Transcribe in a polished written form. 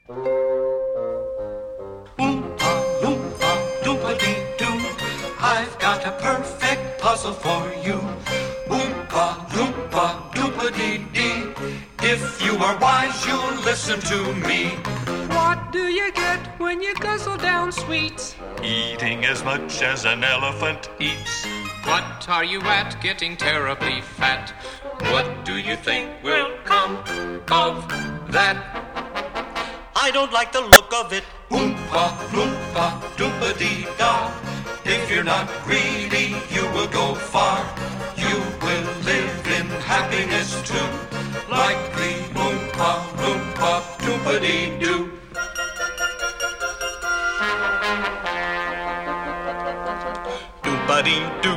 Oompa loompa doompa-dee-doo, I've got a perfect puzzle for you. Oompa loompa doompa-dee-dee, if you are wise you'll listen to me. What do you get when you guzzle down sweets? Eating as much as an elephant eats. What are you at, getting terribly fat? What do you think will come of that? I don't like the look of it. Oompa loompa doompa-dee-da, if you're not greedy you will go far. You will live in happiness too, like the Oompa loompa doompa-dee-doo. Doompa-dee-doo.